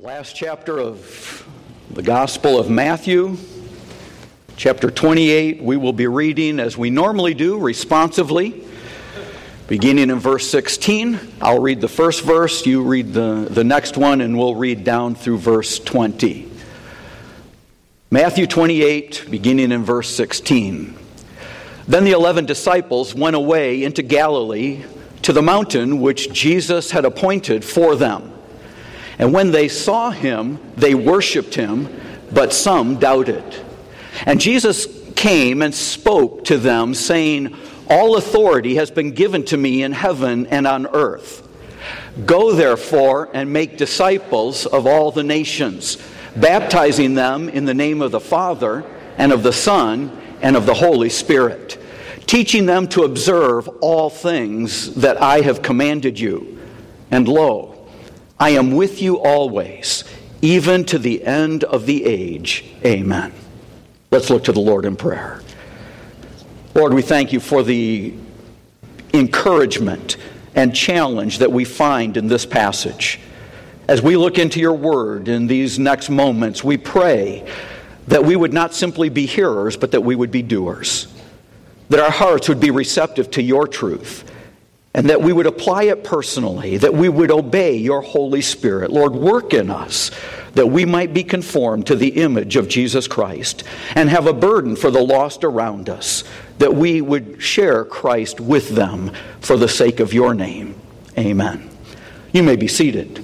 Last chapter of the Gospel of Matthew, chapter 28, we will be reading as we normally do, responsively, beginning in verse 16. I'll read the first verse, you read the next one, and we'll read down through verse 20. Matthew 28, beginning in verse 16. Then the 11 disciples went away into Galilee to the mountain which Jesus had appointed for them. And when they saw him, they worshipped him, but some doubted. And Jesus came and spoke to them, saying, "All authority has been given to me in heaven and on earth. Go therefore and make disciples of all the nations, baptizing them in the name of the Father and of the Son and of the Holy Spirit, teaching them to observe all things that I have commanded you. And lo, I am with you always, even to the end of the age. Amen." Let's look to the Lord in prayer. Lord, we thank you for the encouragement and challenge that we find in this passage. As we look into your word in these next moments, we pray that we would not simply be hearers, but that we would be doers. That our hearts would be receptive to your truth, and that we would apply it personally, that we would obey your Holy Spirit. Lord, work in us that we might be conformed to the image of Jesus Christ and have a burden for the lost around us, that we would share Christ with them for the sake of your name. Amen. You may be seated.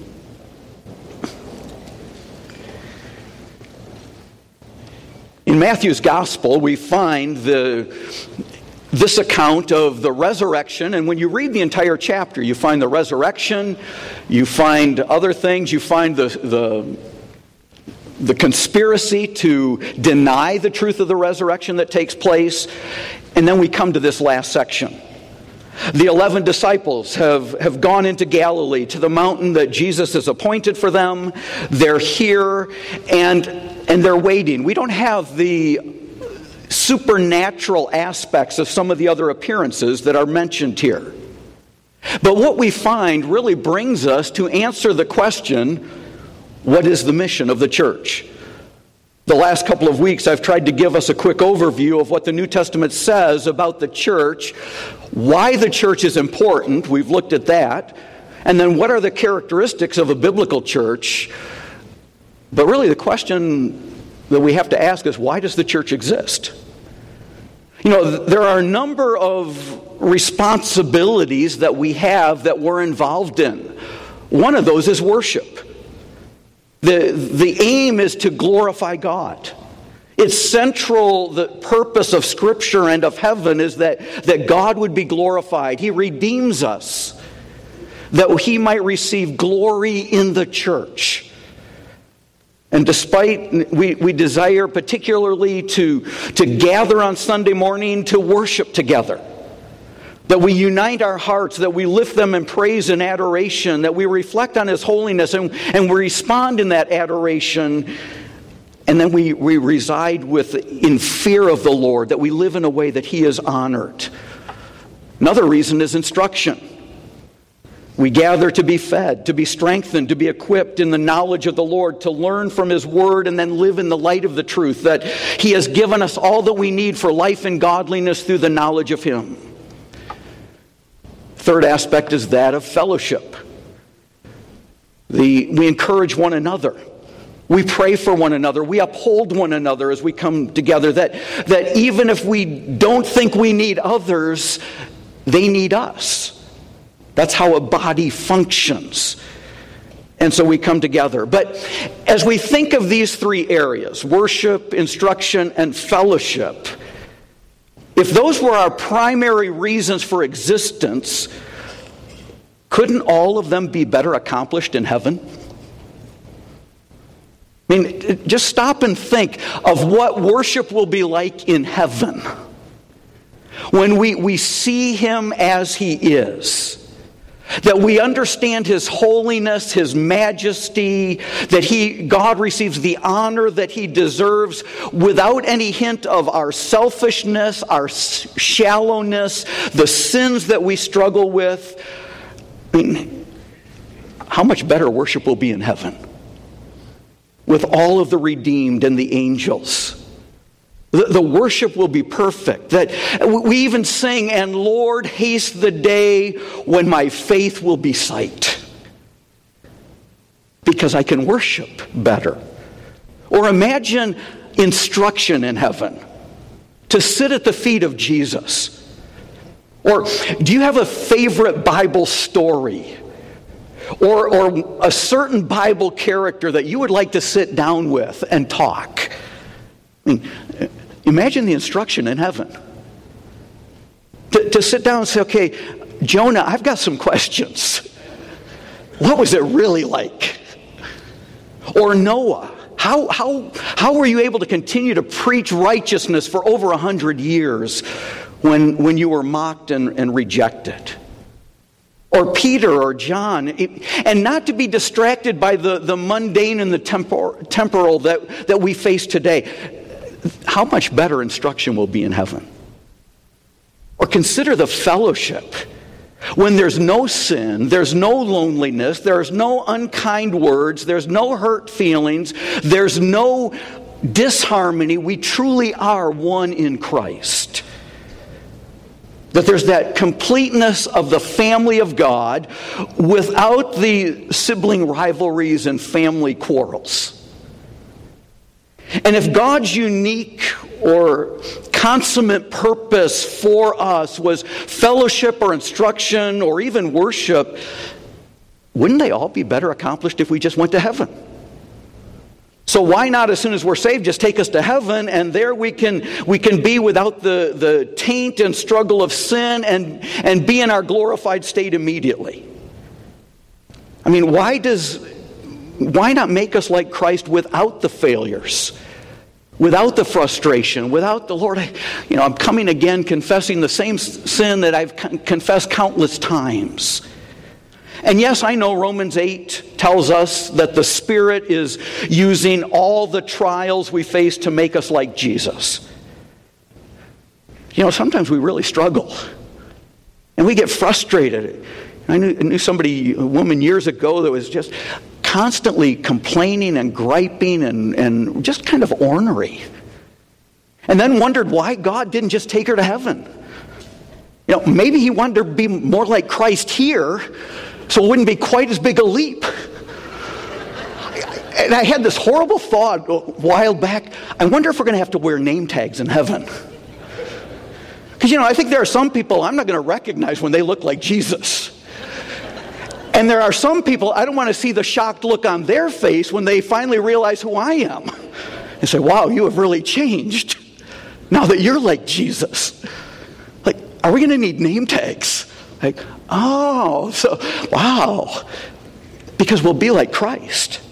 In Matthew's Gospel, we find this account of the resurrection, and when you read the entire chapter, you find the resurrection, you find other things, you find the conspiracy to deny the truth of the resurrection that takes place, and then we come to this last section. The 11 disciples have gone into Galilee, to the mountain that Jesus has appointed for them. They're here, and they're waiting. We don't have the supernatural aspects of some of the other appearances that are mentioned here. But what we find really brings us to answer the question, what is the mission of the church? The last couple of weeks I've tried to give us a quick overview of what the New Testament says about the church, why the church is important, we've looked at that, and then what are the characteristics of a biblical church. But really the question that we have to ask is, why does the church exist? You know, there are a number of responsibilities that we have that we're involved in. One of those is worship. The aim is to glorify God. It's central, the purpose of Scripture and of heaven is that God would be glorified. He redeems us, that He might receive glory in the church. And despite, we desire particularly to gather on Sunday morning to worship together. That we unite our hearts, that we lift them in praise and adoration, that we reflect on His holiness and we respond in that adoration. And then we reside in fear of the Lord, that we live in a way that He is honored. Another reason is instruction. We gather to be fed, to be strengthened, to be equipped in the knowledge of the Lord, to learn from His Word and then live in the light of the truth, that He has given us all that we need for life and godliness through the knowledge of Him. Third aspect is that of fellowship. We encourage one another. We pray for one another. We uphold one another as we come together, that even if we don't think we need others, they need us. That's how a body functions. And so we come together. But as we think of these three areas, worship, instruction, and fellowship, if those were our primary reasons for existence, couldn't all of them be better accomplished in heaven? I mean, just stop and think of what worship will be like in heaven. When we see Him as He is. That we understand His holiness, His majesty, that God receives the honor that He deserves without any hint of our selfishness, our shallowness, the sins that we struggle with. I mean, how much better worship will be in heaven? with all of the redeemed and the angels. The worship will be perfect. That we even sing, and Lord, haste the day when my faith will be sight. Because I can worship better. Or imagine instruction in heaven. To sit at the feet of Jesus. Or do you have a favorite Bible story? Or a certain Bible character that you would like to sit down with and talk? I mean, imagine the instruction in heaven. To sit down and say, okay, Jonah, I've got some questions. What was it really like? Or Noah, how were you able to continue to preach righteousness for over 100 years when you were mocked and rejected? Or Peter or John, and not to be distracted by the mundane and the temporal that we face today. How much better instruction will be in heaven? Or consider the fellowship. When there's no sin, there's no loneliness, there's no unkind words, there's no hurt feelings, there's no disharmony. We truly are one in Christ. That there's that completeness of the family of God without the sibling rivalries and family quarrels. And if God's unique or consummate purpose for us was fellowship or instruction or even worship, wouldn't they all be better accomplished if we just went to heaven? So why not, as soon as we're saved, just take us to heaven, and there we can be without the taint and struggle of sin and be in our glorified state immediately? I mean, why not make us like Christ without the failures, without the frustration, without the Lord, I'm coming again confessing the same sin that I've confessed countless times. And yes, I know Romans 8 tells us that the Spirit is using all the trials we face to make us like Jesus. Sometimes we really struggle. And we get frustrated. I knew a woman years ago that was just constantly complaining and griping and just kind of ornery. And then wondered why God didn't just take her to heaven. Maybe He wanted her to be more like Christ here, so it wouldn't be quite as big a leap. And I had this horrible thought a while back. I wonder if we're going to have to wear name tags in heaven. Because, I think there are some people I'm not going to recognize when they look like Jesus. And there are some people I don't want to see the shocked look on their face when they finally realize who I am. And say, wow, you have really changed now that you're like Jesus. Like, are we going to need name tags? Like, oh, so, wow. Because we'll be like Christ.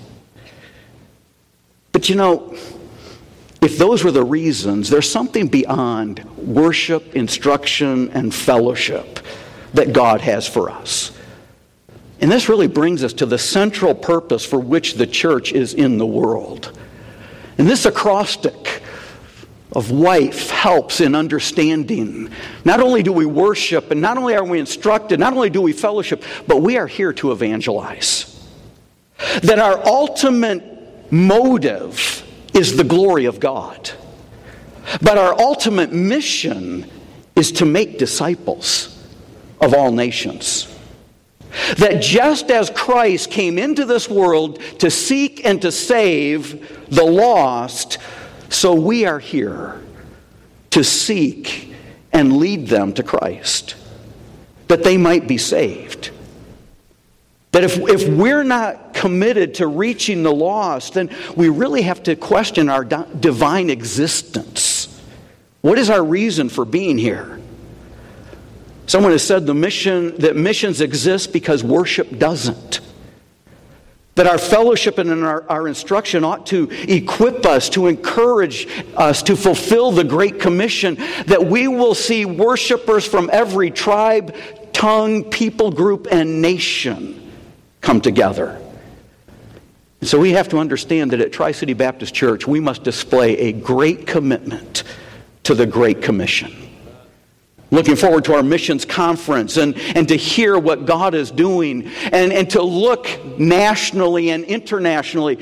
But if those were the reasons, there's something beyond worship, instruction, and fellowship that God has for us. And this really brings us to the central purpose for which the church is in the world. And this acrostic of life helps in understanding. Not only do we worship, and not only are we instructed, not only do we fellowship, but we are here to evangelize. That our ultimate motive is the glory of God. But our ultimate mission is to make disciples of all nations. That just as Christ came into this world to seek and to save the lost, so we are here to seek and lead them to Christ, that they might be saved. That if we're not committed to reaching the lost, then we really have to question our divine existence. What is our reason for being here? Someone has said that missions exist because worship doesn't. That our fellowship and our instruction ought to equip us, to encourage us to fulfill the Great Commission, that we will see worshipers from every tribe, tongue, people group, and nation come together. And so we have to understand that at Tri-City Baptist Church, we must display a great commitment to the Great Commission. Looking forward to our missions conference and to hear what God is doing and to look nationally and internationally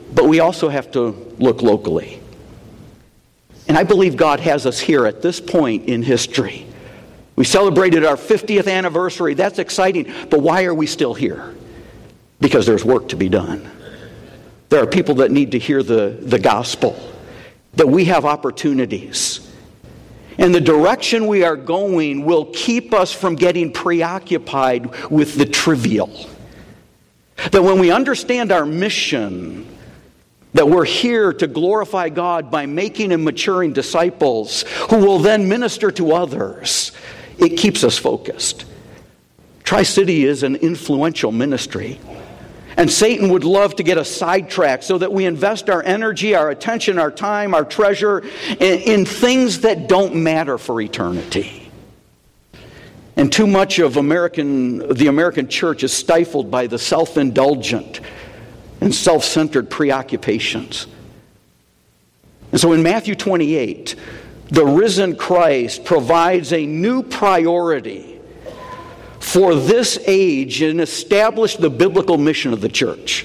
but we also have to look locally. And I believe God has us here at this point in history. We celebrated our 50th anniversary. That's exciting. But why are we still here? Because there's work to be done. There are people that need to hear the gospel. That we have opportunities. And the direction we are going will keep us from getting preoccupied with the trivial. That when we understand our mission, that we're here to glorify God by making and maturing disciples who will then minister to others, it keeps us focused. Tri-City is an influential ministry. And Satan would love to get us sidetracked so that we invest our energy, our attention, our time, our treasure in things that don't matter for eternity. And too much of the American church is stifled by the self-indulgent and self-centered preoccupations. And so in Matthew 28, the risen Christ provides a new priority for this age and establish the biblical mission of the church.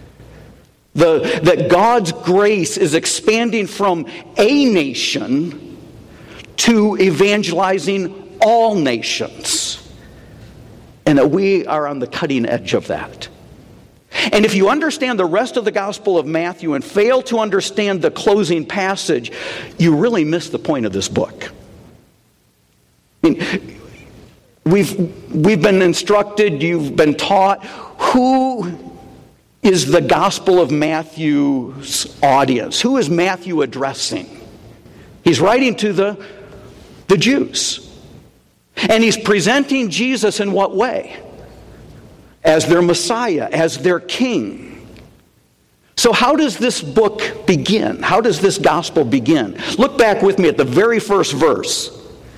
That God's grace is expanding from a nation to evangelizing all nations. And that we are on the cutting edge of that. And if you understand the rest of the Gospel of Matthew and fail to understand the closing passage, you really miss the point of this book. I mean, We've been instructed, you've been taught, who is the Gospel of Matthew's audience? Who is Matthew addressing? He's writing to the Jews. And he's presenting Jesus in what way? As their Messiah, as their King. So how does this book begin? How does this Gospel begin? Look back with me at the very first verse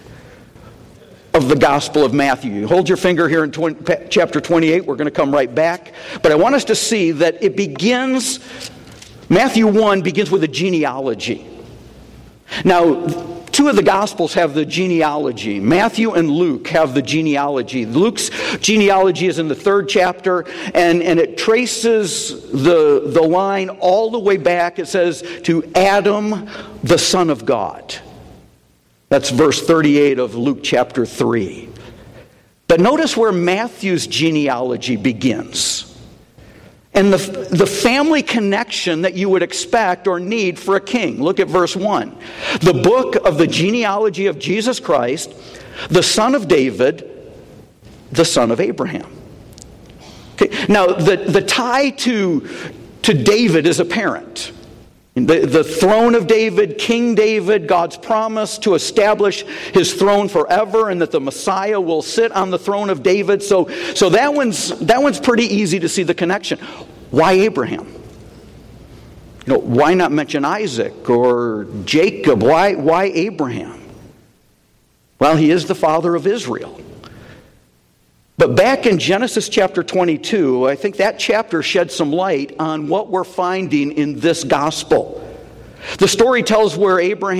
of the Gospel of Matthew. Hold your finger here in chapter 28. We're going to come right back. But I want us to see that it begins, Matthew 1 begins with a genealogy. Now, two of the Gospels have the genealogy. Matthew and Luke have the genealogy. Luke's genealogy is in the 3rd chapter, and it traces the line all the way back. It says, to Adam, the Son of God. That's verse 38 of Luke chapter 3. But notice where Matthew's genealogy begins. And the family connection that you would expect or need for a king. Look at verse 1. The book of the genealogy of Jesus Christ, the son of David, the son of Abraham. Okay. Now, the tie to David is apparent. The throne of David, King David, God's promise to establish his throne forever and that the Messiah will sit on the throne of David. So that one's pretty easy to see the connection. Why Abraham? Why not mention Isaac or Jacob? Why Abraham? Well, he is the father of Israel. But back in Genesis chapter 22, I think that chapter sheds some light on what we're finding in this gospel. The story tells where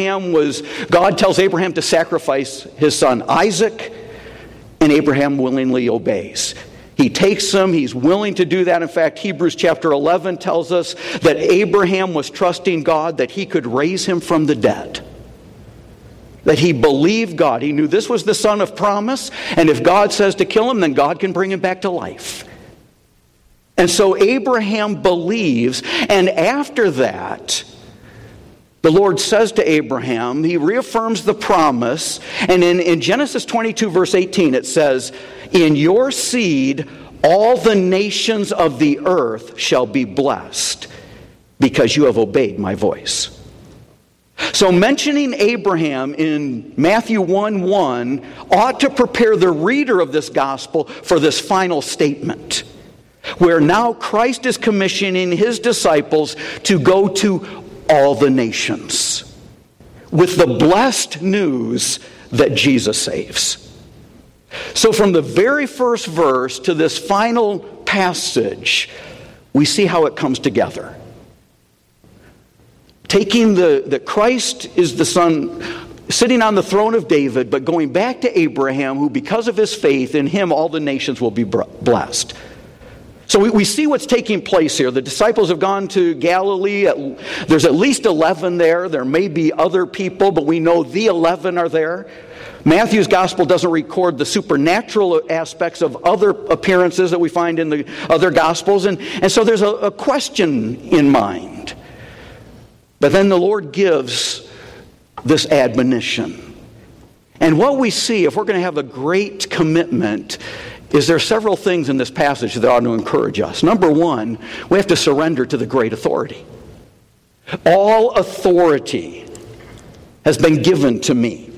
God tells Abraham to sacrifice his son Isaac, and Abraham willingly obeys. He takes him, he's willing to do that. In fact, Hebrews chapter 11 tells us that Abraham was trusting God that he could raise him from the dead. That he believed God. He knew this was the son of promise, and if God says to kill him, then God can bring him back to life. And so Abraham believes, and after that, the Lord says to Abraham, he reaffirms the promise, and in Genesis 22 verse 18 it says, in your seed all the nations of the earth shall be blessed, because you have obeyed my voice. So mentioning Abraham in Matthew 1:1 ought to prepare the reader of this gospel for this final statement, where now Christ is commissioning his disciples to go to all the nations with the blessed news that Jesus saves. So from the very first verse to this final passage, we see how it comes together. Taking that Christ is the Son sitting on the throne of David, but going back to Abraham, who because of his faith in him all the nations will be blessed. So we see what's taking place here. The disciples have gone to Galilee. There's at least 11 there. There may be other people, but we know the 11 are there. Matthew's gospel doesn't record the supernatural aspects of other appearances that we find in the other gospels. And so there's a question in mind. But then the Lord gives this admonition. And what we see, if we're going to have a great commitment, is there are several things in this passage that ought to encourage us. Number one, we have to surrender to the great authority. All authority has been given to me.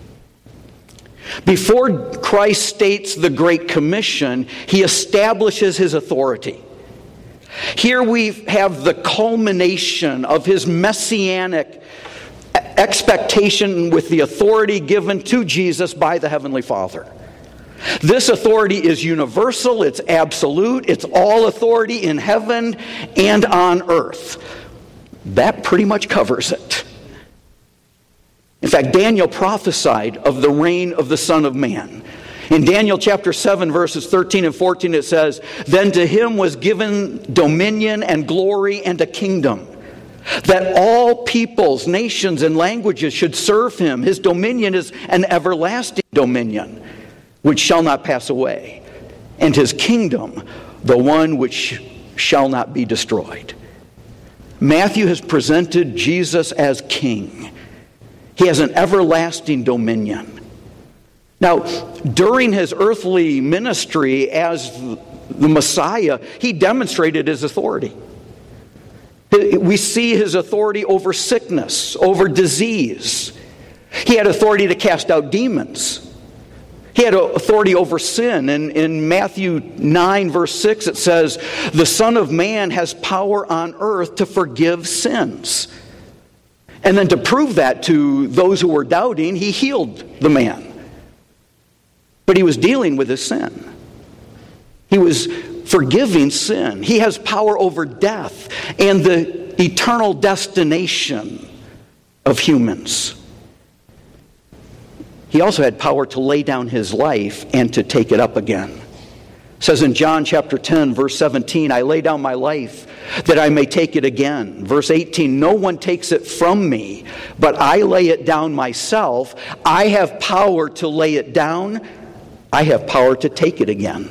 Before Christ states the Great Commission, he establishes his authority. Here we have the culmination of his messianic expectation with the authority given to Jesus by the Heavenly Father. This authority is universal, it's absolute, it's all authority in heaven and on earth. That pretty much covers it. In fact, Daniel prophesied of the reign of the Son of Man. In Daniel chapter 7, verses 13 and 14, it says, "Then to him was given dominion and glory and a kingdom, that all peoples, nations, and languages should serve him. His dominion is an everlasting dominion, which shall not pass away, and his kingdom, the one which shall not be destroyed." Matthew has presented Jesus as king. He has an everlasting dominion. Now, during his earthly ministry as the Messiah, he demonstrated his authority. We see his authority over sickness, over disease. He had authority to cast out demons. He had authority over sin. And in Matthew 9, verse 6, it says, "The Son of Man has power on earth to forgive sins." And then to prove that to those who were doubting, he healed the man. But he was dealing with his sin. He was forgiving sin. He has power over death and the eternal destination of humans. He also had power to lay down his life and to take it up again. It says in John chapter 10, verse 17, "I lay down my life that I may take it again." Verse 18, "No one takes it from me, but I lay it down myself. I have power to lay it down. I have power to take it again."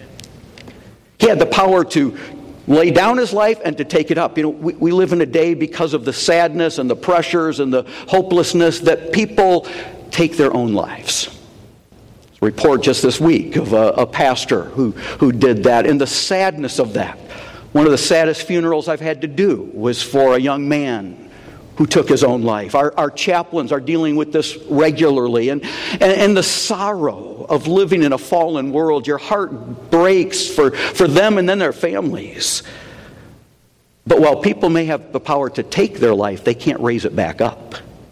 He had the power to lay down his life and to take it up. You know, we live in a day, because of the sadness and the pressures and the hopelessness, that people take their own lives. A report just this week of a pastor who did that, and the sadness of that. One of the saddest funerals I've had to do was for a young man who took his own life. Our chaplains are dealing with this regularly, and the sorrow of living in a fallen world. Your heart breaks for them and then their families. But while people may have the power to take their life, they can't raise it back up.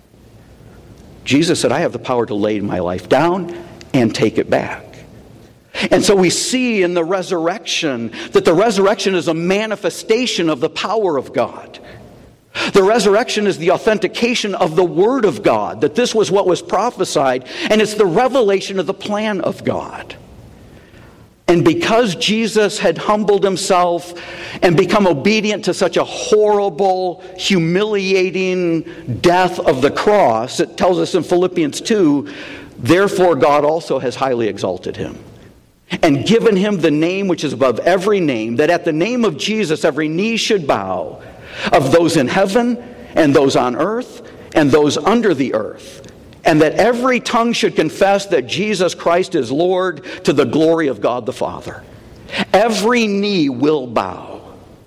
Jesus said, "I have the power to lay my life down and take it back." And so we see in the resurrection that the resurrection is a manifestation of the power of God. The resurrection is the authentication of the Word of God, that this was what was prophesied, and it's the revelation of the plan of God. And because Jesus had humbled himself and become obedient to such a horrible, humiliating death of the cross, it tells us in Philippians 2, "Therefore God also has highly exalted him, and given him the name which is above every name, that at the name of Jesus every knee should bow, of those in heaven and those on earth and those under the earth, and that every tongue should confess that Jesus Christ is Lord, to the glory of God the Father." Every knee will bow,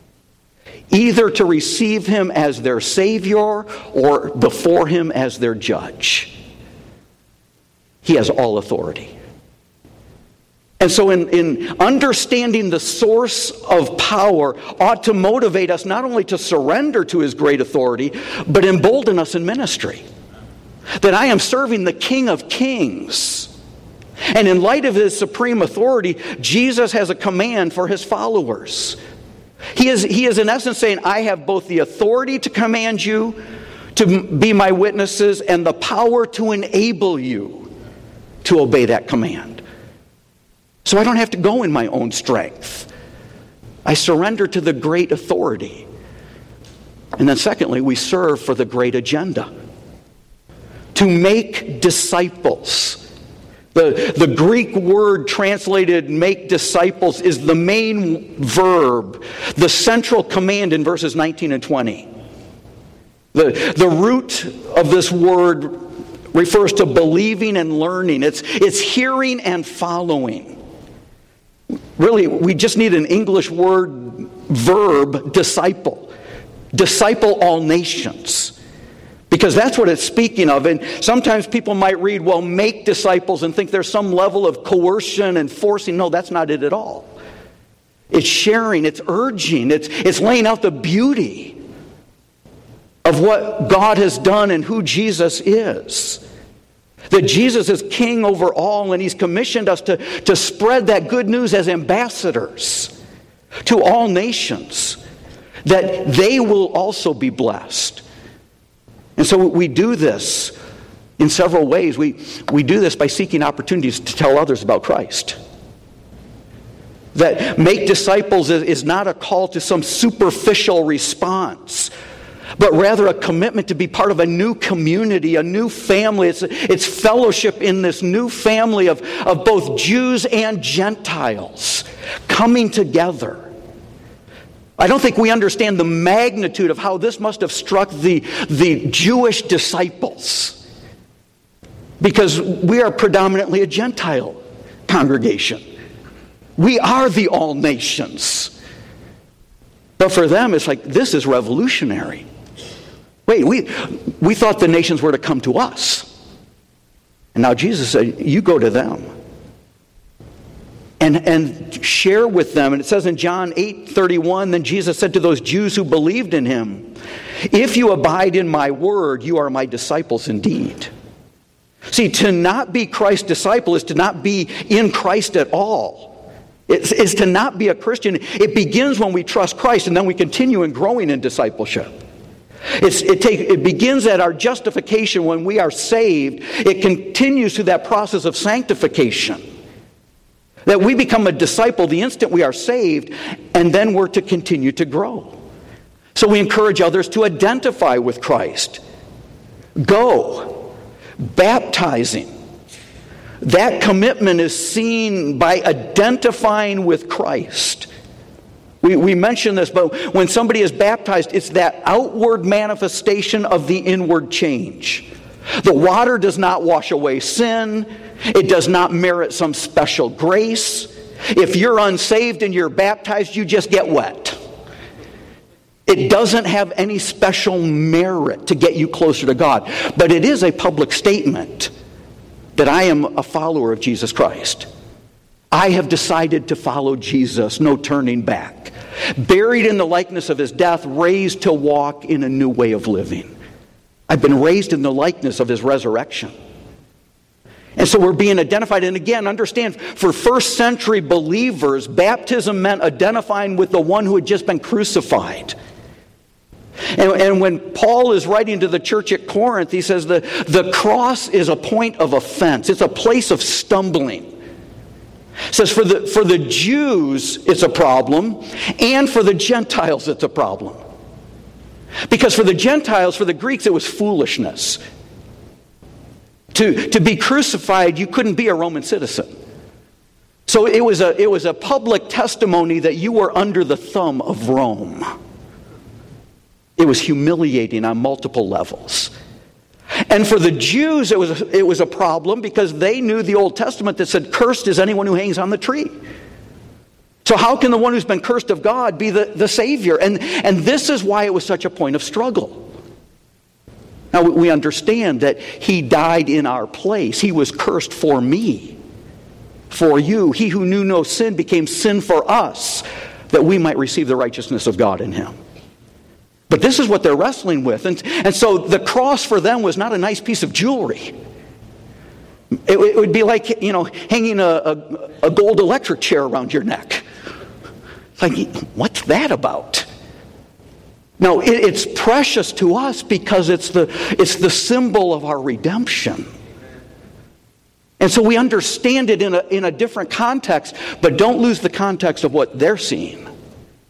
either to receive him as their Savior or before him as their judge. He has all authority. And so in understanding the source of power ought to motivate us not only to surrender to his great authority, but embolden us in ministry. That I am serving the King of Kings. And in light of his supreme authority, Jesus has a command for his followers. He is in essence saying, I have both the authority to command you to be my witnesses and the power to enable you to obey that command. So I don't have to go in my own strength. I surrender to the great authority. And then secondly, we serve for the great agenda. To make disciples. The Greek word translated make disciples is the main verb, the central command in verses 19 and 20. The root of this word refers to believing and learning. It's hearing and following. Really, we just need an English word, verb, disciple. Disciple all nations. Because that's what it's speaking of. And sometimes people might read, well, make disciples, and think there's some level of coercion and forcing. No, that's not it at all. It's sharing, it's urging, it's laying out the beauty of what God has done and who Jesus is. That Jesus is king over all, and he's commissioned us to spread that good news as ambassadors to all nations, that they will also be blessed. And so we do this in several ways. We do this by seeking opportunities to tell others about Christ. That make disciples is not a call to some superficial response, but rather a commitment to be part of a new community, a new family. It's fellowship in this new family of both Jews and Gentiles coming together. I don't think we understand the magnitude of how this must have struck the Jewish disciples, because we are predominantly a Gentile congregation. We are the all nations. But for them, it's like, this is revolutionary. Wait, we thought the nations were to come to us. And now Jesus said, you go to them. And share with them. And it says in John 8:31, then Jesus said to those Jews who believed in him, if you abide in my word, you are my disciples indeed. See, to not be Christ's disciple is to not be in Christ at all. It's to not be a Christian. It begins when we trust Christ, and then we continue in growing in discipleship. It begins at our justification when we are saved. It continues through that process of sanctification. That we become a disciple the instant we are saved, and then we're to continue to grow. So we encourage others to identify with Christ. Go. Baptizing. That commitment is seen by identifying with Christ. We mention this, but when somebody is baptized, it's that outward manifestation of the inward change. The water does not wash away sin. It does not merit some special grace. If you're unsaved and you're baptized, you just get wet. It doesn't have any special merit to get you closer to God. But it is a public statement that I am a follower of Jesus Christ. I have decided to follow Jesus, no turning back. Buried in the likeness of his death, raised to walk in a new way of living. I've been raised in the likeness of his resurrection. And so we're being identified. And again, understand, for first century believers, baptism meant identifying with the one who had just been crucified. And when Paul is writing to the church at Corinth, he says the cross is a point of offense. It's a place of stumbling. It says for the Jews it's a problem, and for the Gentiles it's a problem. Because for the Gentiles, for the Greeks, it was foolishness. To be crucified, you couldn't be a Roman citizen. So it was a public testimony that you were under the thumb of Rome. It was humiliating on multiple levels. And for the Jews, it was a problem because they knew the Old Testament that said, cursed is anyone who hangs on the tree. So how can the one who's been cursed of God be the Savior? And this is why it was such a point of struggle. Now, we understand that he died in our place. He was cursed for me, for you. He who knew no sin became sin for us, that we might receive the righteousness of God in him. But this is what they're wrestling with. And so the cross for them was not a nice piece of jewelry. It would be like, hanging a gold electric chair around your neck. It's like, what's that about? No, it's precious to us because it's the symbol of our redemption. And so we understand it in a different context, but don't lose the context of what they're seeing.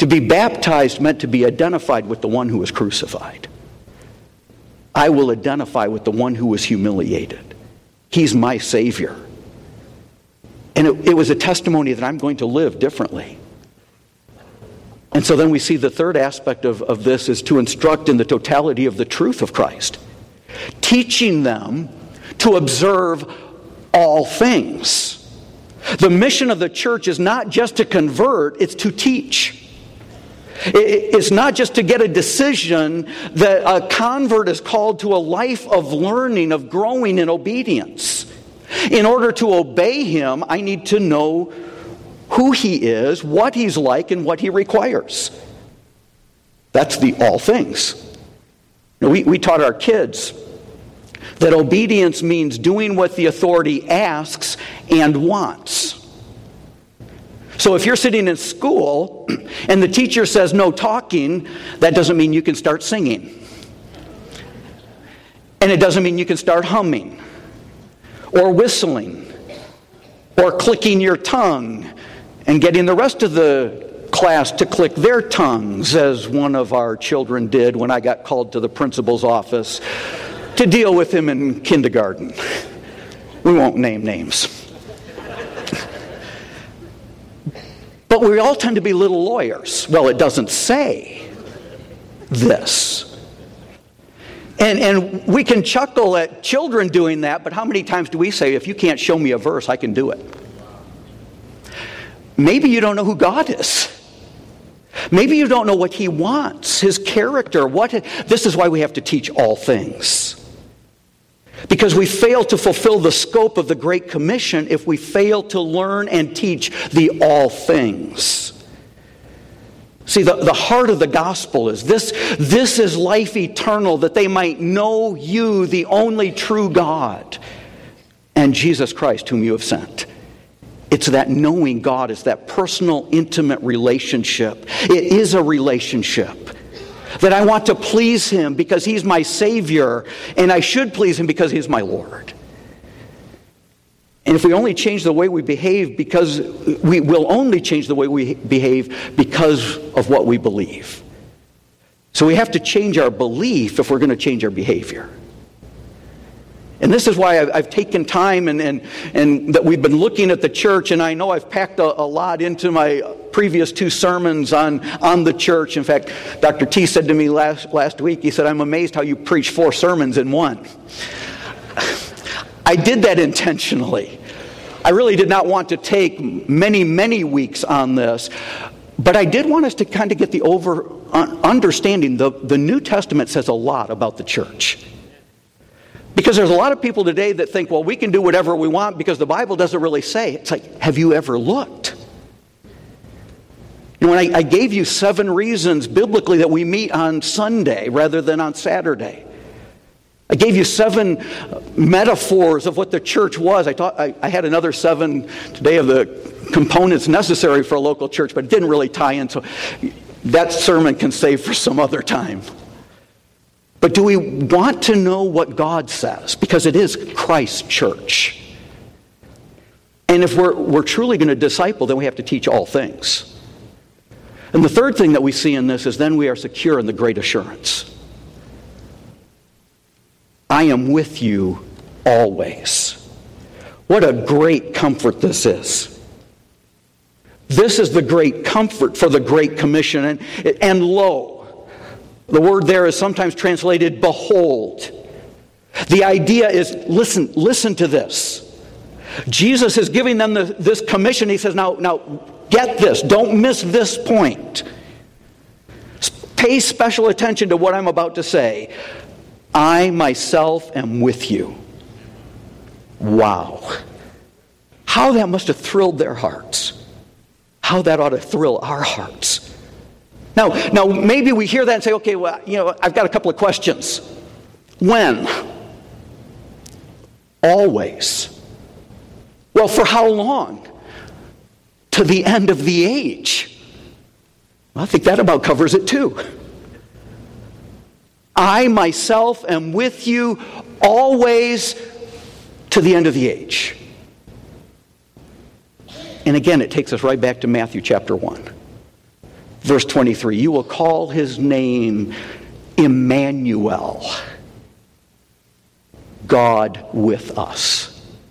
To be baptized meant to be identified with the one who was crucified. I will identify with the one who was humiliated. He's my Savior. And it was a testimony that I'm going to live differently. And so then we see the third aspect of this is to instruct in the totality of the truth of Christ. Teaching them to observe all things. The mission of the church is not just to convert, it's to teach. It's not just to get a decision. That a convert is called to a life of learning, of growing in obedience. In order to obey him, I need to know who he is, what he's like, and what he requires. That's the all things. We taught our kids that obedience means doing what the authority asks and wants. So if you're sitting in school and the teacher says no talking, that doesn't mean you can start singing. And it doesn't mean you can start humming or whistling or clicking your tongue and getting the rest of the class to click their tongues, as one of our children did when I got called to the principal's office to deal with him in kindergarten. We won't name names. But we all tend to be little lawyers. Well, it doesn't say this. And we can chuckle at children doing that, but how many times do we say, if you can't show me a verse, I can do it? Maybe you don't know who God is. Maybe you don't know what he wants, his character. This is why we have to teach all things. Because we fail to fulfill the scope of the Great Commission if we fail to learn and teach the all things. See, the heart of the gospel is this is life eternal, that they might know you, the only true God, and Jesus Christ, whom you have sent. It's that knowing God is that personal, intimate relationship. It is a relationship. That I want to please him because he's my Savior, and I should please him because he's my Lord. And if we only change the way we behave, because we will only change the way we behave because of what we believe. So we have to change our belief if we're going to change our behavior. And this is why I've taken time and that we've been looking at the church, and I know I've packed a lot into my previous two sermons on the church. In fact, Dr. T said to me last week, he said, I'm amazed how you preach 4 sermons in one. I did that intentionally. I really did not want to take many, many weeks on this, but I did want us to kind of get the understanding. The New Testament says a lot about the church. Because there's a lot of people today that think, well, we can do whatever we want because the Bible doesn't really say. It's like, have you ever looked? When I gave you 7 reasons biblically that we meet on Sunday rather than on Saturday. I gave you 7 metaphors of what the church was. I had another 7 today of the components necessary for a local church, but it didn't really tie in. So that sermon can save for some other time. But do we want to know what God says? Because it is Christ's church. And if we're truly going to disciple, then we have to teach all things. And the third thing that we see in this is then we are secure in the great assurance. I am with you always. What a great comfort this is. This is the great comfort for the Great Commission. And lo, the word there is sometimes translated behold. The idea is, listen to this. Jesus is giving them this commission. He says, now get this. Don't miss this point. Pay special attention to what I'm about to say. I myself am with you. Wow. How that must have thrilled their hearts. How that ought to thrill our hearts. Now, maybe we hear that and say, okay, well, I've got a couple of questions. When? Always. Well, for how long? To the end of the age. Well, I think that about covers it too. I myself am with you always to the end of the age. And again, it takes us right back to Matthew chapter 1. Verse 23, you will call his name Emmanuel, God with us,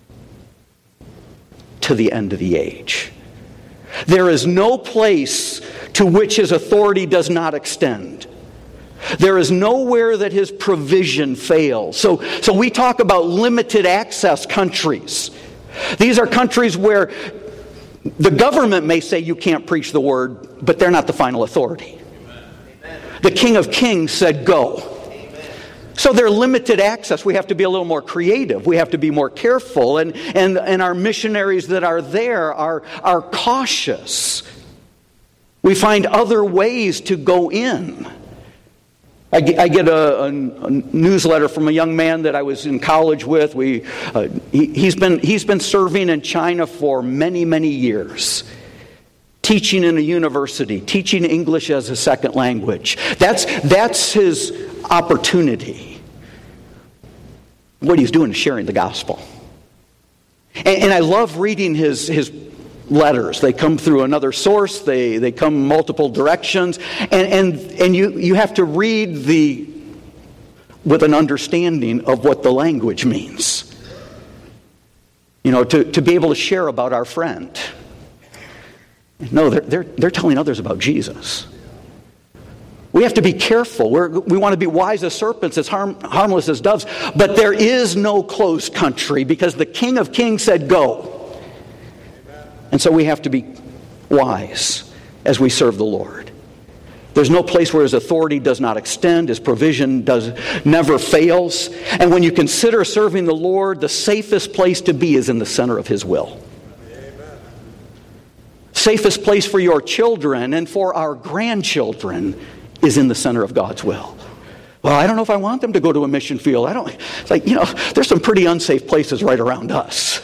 to the end of the age. There is no place to which his authority does not extend. There is nowhere that his provision fails. So we talk about limited access countries. These are countries where the government may say you can't preach the word, but they're not the final authority. The King of Kings said go. So they're limited access. We have to be a little more creative. We have to be more careful. And our missionaries that are there are cautious. We find other ways to go in. I get a newsletter from a young man that I was in college with. He's been serving in China for many, many years. Teaching in a university, teaching English as a second language. That's his opportunity. What he's doing is sharing the gospel. And I love reading his letters. They come through another source. They come multiple directions. And you have to read with an understanding of what the language means. To be able to share about our friend. No, they're telling others about Jesus. We have to be careful. We want to be wise as serpents, as harmless as doves. But there is no closed country because the King of Kings said go. And so we have to be wise as we serve the Lord. There's no place where his authority does not extend. His provision never fails. And when you consider serving the Lord, the safest place to be is in the center of his will. Safest place for your children and for our grandchildren is in the center of God's will. Well, I don't know if I want them to go to a mission field. It's like, there's some pretty unsafe places right around us.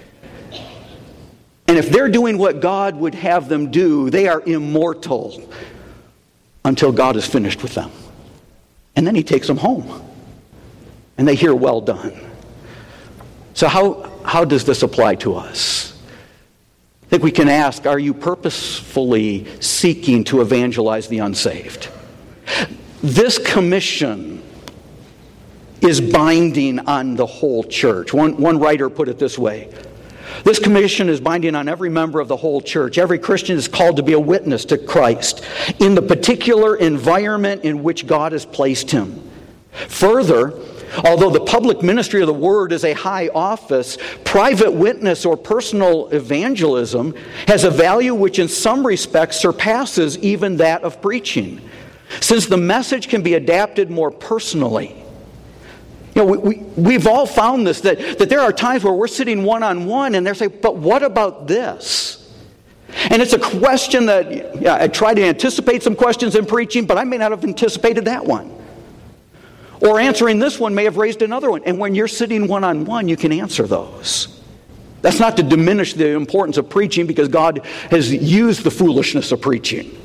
And if they're doing what God would have them do, they are immortal until God is finished with them. And then he takes them home. And they hear, well done. So how does this apply to us? I think we can ask, are you purposefully seeking to evangelize the unsaved? This commission is binding on the whole church. One writer put it this way. This commission is binding on every member of the whole church. Every Christian is called to be a witness to Christ in the particular environment in which God has placed him. Further, although the public ministry of the word is a high office, private witness or personal evangelism has a value which in some respects surpasses even that of preaching, since the message can be adapted more personally. We've all found this, that there are times where we're sitting one-on-one and they're saying, but what about this? And it's a question that, I try to anticipate some questions in preaching, but I may not have anticipated that one. Or answering this one may have raised another one. And when you're sitting one-on-one, you can answer those. That's not to diminish the importance of preaching, because God has used the foolishness of preaching.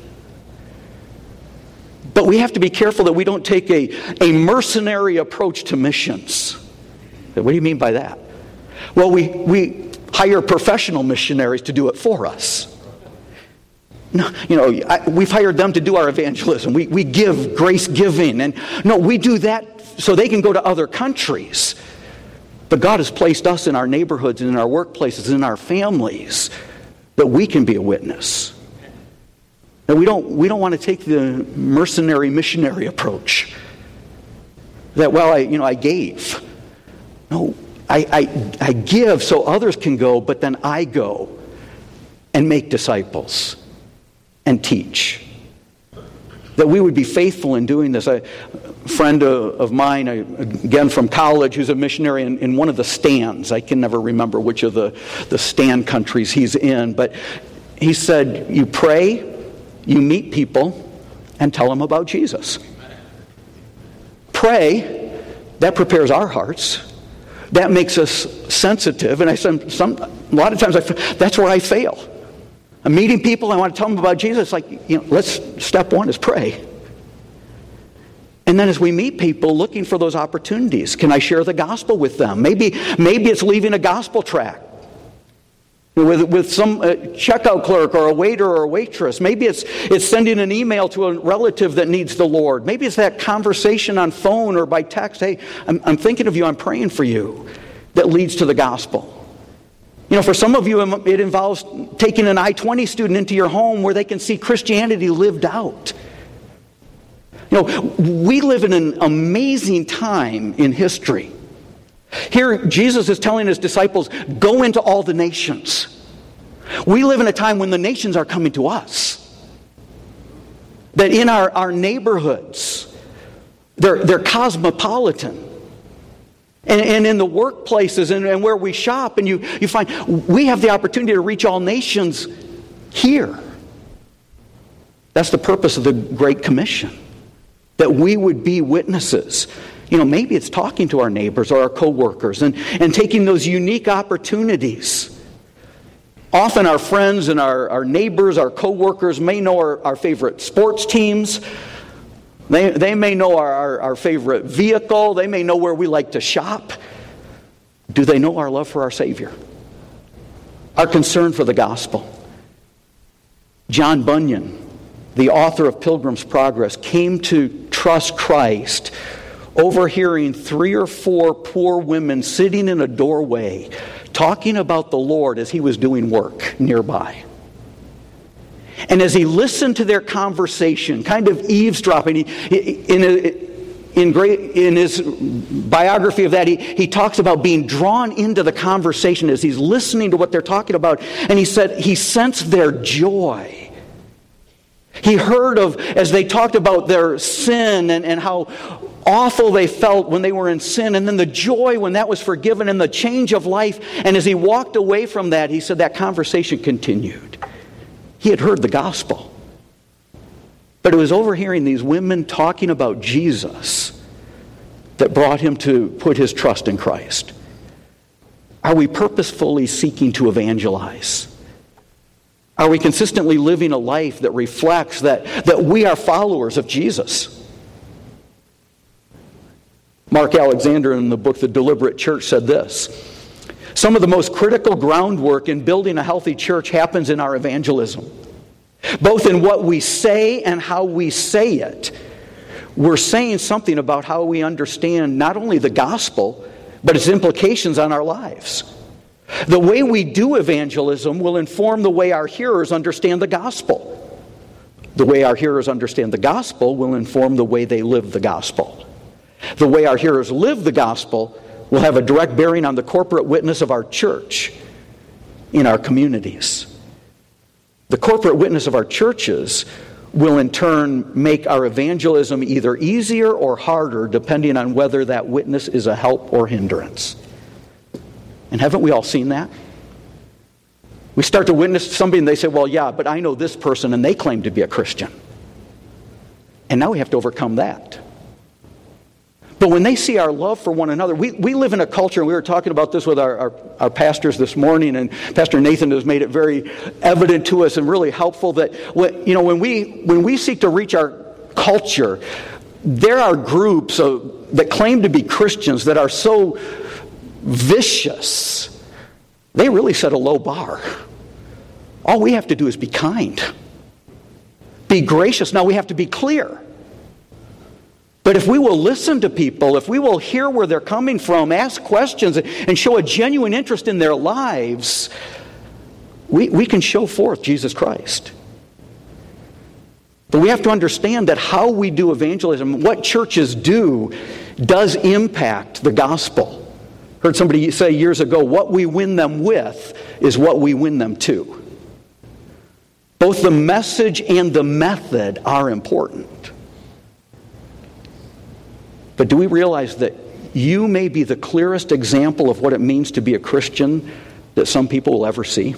But we have to be careful that we don't take a mercenary approach to missions. What do you mean by that? Well, we hire professional missionaries to do it for us. No, we've hired them to do our evangelism. We give grace giving. And no, we do that so they can go to other countries. But God has placed us in our neighborhoods and in our workplaces, in our families, that we can be a witness. And we don't want to take the mercenary missionary approach. That, I gave. No, I give so others can go, but then I go and make disciples and teach. That we would be faithful in doing this. A friend of mine, again from college, who's a missionary in one of the stands. I can never remember which of the stand countries he's in. But he said, you pray, you meet people, and tell them about Jesus. Pray, that prepares our hearts. That makes us sensitive. And a lot of times that's where I fail. I'm meeting people, I want to tell them about Jesus. Step one is pray. And then as we meet people, looking for those opportunities. Can I share the gospel with them? Maybe it's leaving a gospel tract. with some checkout clerk or a waiter or a waitress. Maybe it's sending an email to a relative that needs the Lord. Maybe it's that conversation on phone or by text. Hey, I'm thinking of you, I'm praying for you, that leads to the gospel. For some of you, it involves taking an I-20 student into your home where they can see Christianity lived out. We live in an amazing time in history. Here, Jesus is telling his disciples, go into all the nations. We live in a time when the nations are coming to us. That in our neighborhoods, they're cosmopolitan. And in the workplaces and where we shop, and you find we have the opportunity to reach all nations here. That's the purpose of the Great Commission. That we would be witnesses. Maybe it's talking to our neighbors or our co-workers and taking those unique opportunities. Often our friends and our neighbors, our co-workers may know our favorite sports teams. They may know our favorite vehicle. They may know where we like to shop. Do they know our love for our Savior? Our concern for the gospel? John Bunyan, the author of Pilgrim's Progress, came to trust Christ overhearing 3 or 4 poor women sitting in a doorway talking about the Lord as he was doing work nearby. And as he listened to their conversation, kind of eavesdropping, in his biography of that, he talks about being drawn into the conversation as he's listening to what they're talking about. And he said he sensed their joy. He heard of, as they talked about their sin and how awful they felt when they were in sin, and then the joy when that was forgiven and the change of life. And as he walked away from that, he said that conversation continued. He had heard the gospel. But it was overhearing these women talking about Jesus that brought him to put his trust in Christ. Are we purposefully seeking to evangelize? Are we consistently living a life that reflects that we are followers of Jesus? Mark Alexander in the book The Deliberate Church said this: some of the most critical groundwork in building a healthy church happens in our evangelism. Both in what we say and how we say it. We're saying something about how we understand not only the gospel, but its implications on our lives. The way we do evangelism will inform the way our hearers understand the gospel. The way our hearers understand the gospel will inform the way they live the gospel. The way our hearers live the gospel will have a direct bearing on the corporate witness of our church in our communities. The corporate witness of our churches will in turn make our evangelism either easier or harder depending on whether that witness is a help or hindrance. And haven't we all seen that? We start to witness somebody and they say, well, yeah, but I know this person and they claim to be a Christian. And now we have to overcome that. But when they see our love for one another, we live in a culture, and we were talking about this with our pastors this morning, and Pastor Nathan has made it very evident to us and really helpful that when we seek to reach our culture, there are groups that claim to be Christians that are so vicious. They really set a low bar. All we have to do is be kind, be gracious. Now we have to be clear. But if we will listen to people, if we will hear where they're coming from, ask questions, and show a genuine interest in their lives, we can show forth Jesus Christ. But we have to understand that how we do evangelism, what churches do, does impact the gospel. Heard somebody say years ago, what we win them with is what we win them to. Both the message and the method are important. But do we realize that you may be the clearest example of what it means to be a Christian that some people will ever see?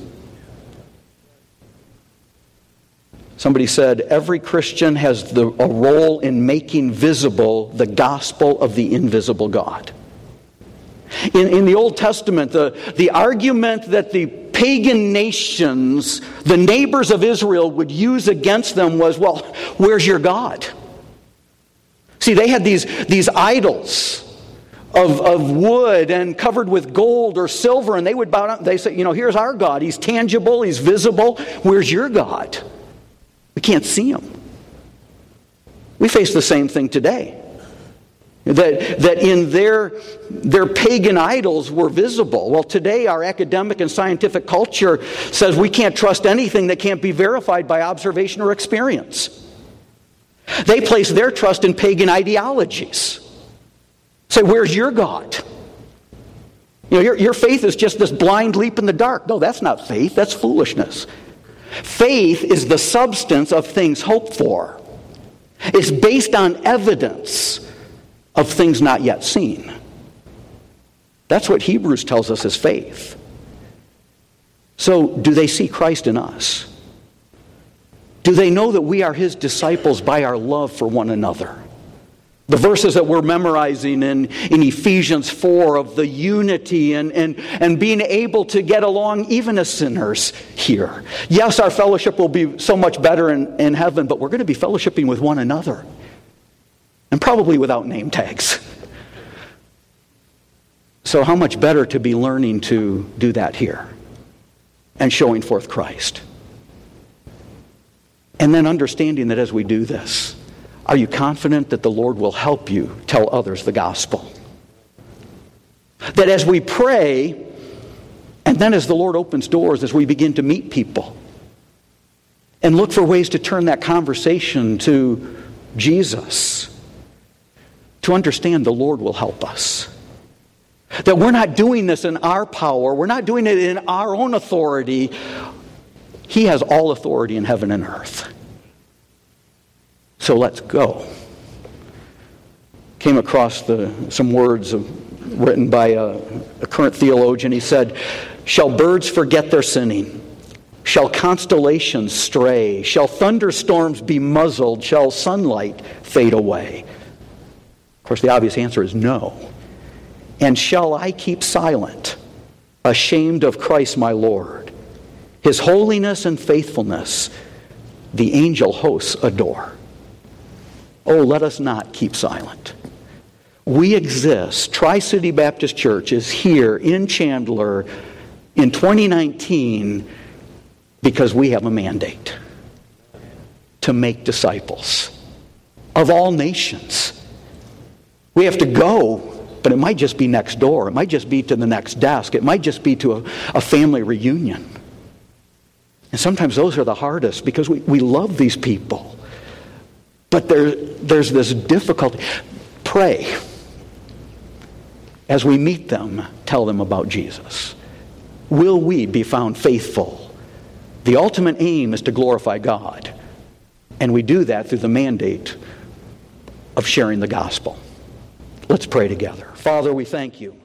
Somebody said, every Christian has a role in making visible the gospel of the invisible God. In the Old Testament, the argument that the pagan nations, the neighbors of Israel, would use against them was, well, where's your God? See, they had these idols of wood and covered with gold or silver, and they would bow down. They say, here's our God. He's tangible. He's visible. Where's your God? We can't see him. We face the same thing today. That in their pagan idols were visible. Well, today our academic and scientific culture says we can't trust anything that can't be verified by observation or experience. They place their trust in pagan ideologies. Say, where's your God? Your faith is just this blind leap in the dark. No, that's not faith. That's foolishness. Faith is the substance of things hoped for. It's based on evidence of things not yet seen. That's what Hebrews tells us is faith. So, do they see Christ in us? Do they know that we are his disciples by our love for one another? The verses that we're memorizing in Ephesians 4 of the unity and being able to get along even as sinners here. Yes, our fellowship will be so much better in heaven, but we're going to be fellowshipping with one another. And probably without name tags. So how much better to be learning to do that here and showing forth Christ. And then understanding that as we do this, are you confident that the Lord will help you tell others the gospel? That as we pray, and then as the Lord opens doors, as we begin to meet people and look for ways to turn that conversation to Jesus, to understand the Lord will help us. That we're not doing this in our power. We're not doing it in our own authority. He has all authority in heaven and earth. So let's go. Came across some words written by a current theologian. He said, "Shall birds forget their singing? Shall constellations stray? Shall thunderstorms be muzzled? Shall sunlight fade away?" Of course, the obvious answer is no. "And shall I keep silent, ashamed of Christ my Lord? His holiness and faithfulness the angel hosts adore." Oh, let us not keep silent. We exist. Tri-City Baptist Church is here in Chandler in 2019 because we have a mandate to make disciples of all nations. We have to go, but it might just be next door. It might just be to the next desk. It might just be to a family reunion. And sometimes those are the hardest because we love these people. But there's this difficulty. Pray. As we meet them, tell them about Jesus. Will we be found faithful? The ultimate aim is to glorify God. And we do that through the mandate of sharing the gospel. Let's pray together. Father, we thank you